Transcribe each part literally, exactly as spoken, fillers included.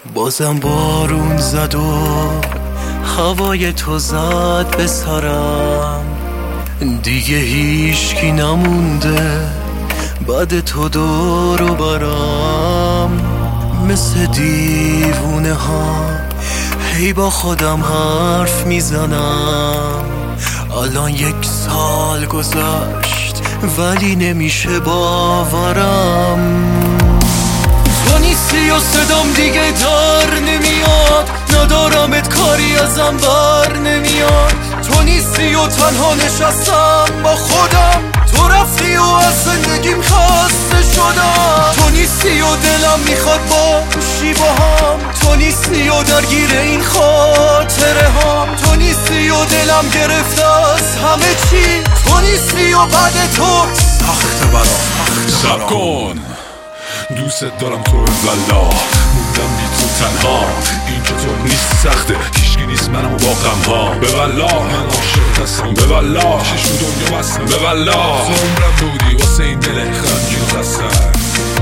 بازم بارون زد و هوای تو زد به سرم، دیگه هیچکی نمونده بعد تو دور و برم. مثل دیوونه ها هی با خودم حرف میزنم، الان یک سال گذشت ولی نمیشه باورم. تو نیستی و صدام دیگه در نمیاد، ندارمت کاری ازم بر نمیاد. تو نیستی و تنها نشستم با خودم، تو رفتی و از زندگیم خسته شدم. تو نیستی و دلم میخواد باشی با هم، تو نیستی و درگیر این خاطره هم. تو نیستی و دلم گرفته از همه چی، تو نیستی و بعد تو سخت برام. سب کن دوست دارم تو والا، موندم بی تو تنها، این که تو نیست سخته، هیچکی نیست منم و با غم ها. به والا من عاشق هستم، به والا چشم دنیا بستم، به والا تو عمرم بودی واسه این دل غمگین و خستم.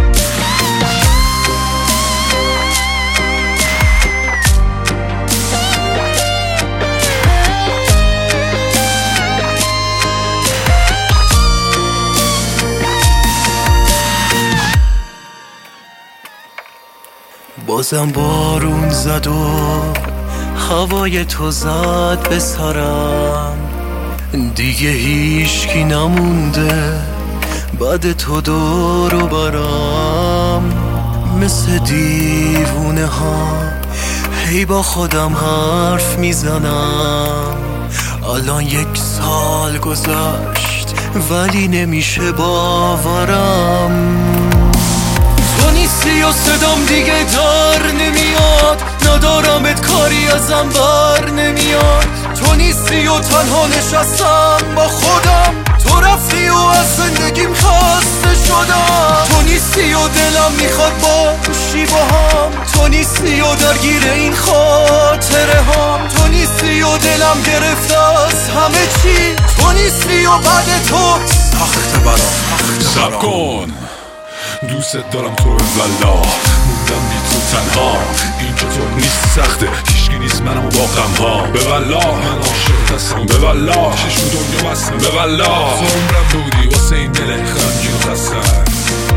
بازم بارون زد و هوای تو زد به سرم، دیگه هیچکی نمونده بعد تو دور و برم. مثل دیوونه ها هی با خودم حرف میزنم، الان یک سال گذشت ولی نمیشه باورم. تو نیستی و صدام دیگه در نمیاد، ندارمت کاری ازم بر نمیاد. تو نیستی و تنها نشستم با خودم، تو رفتی و از زندگیم خسته شدم. تو نیستی و دلم میخواد باشی با هم، تو نیستی و درگیر این خاطره هم. تو نیستی و دلم گرفته از همه چی، تو نیستی و بعد تو سخت برام. سب کن دوست دارم تو والا، موندم بی تو تنها، این که تو نیست سخته، هیچکی نیست منم و با غم ها. به والا من عاشق هستم، به والا چشم دنیا بستم، به والا تو عمرم بودی واسه این دل غمگین و خستم.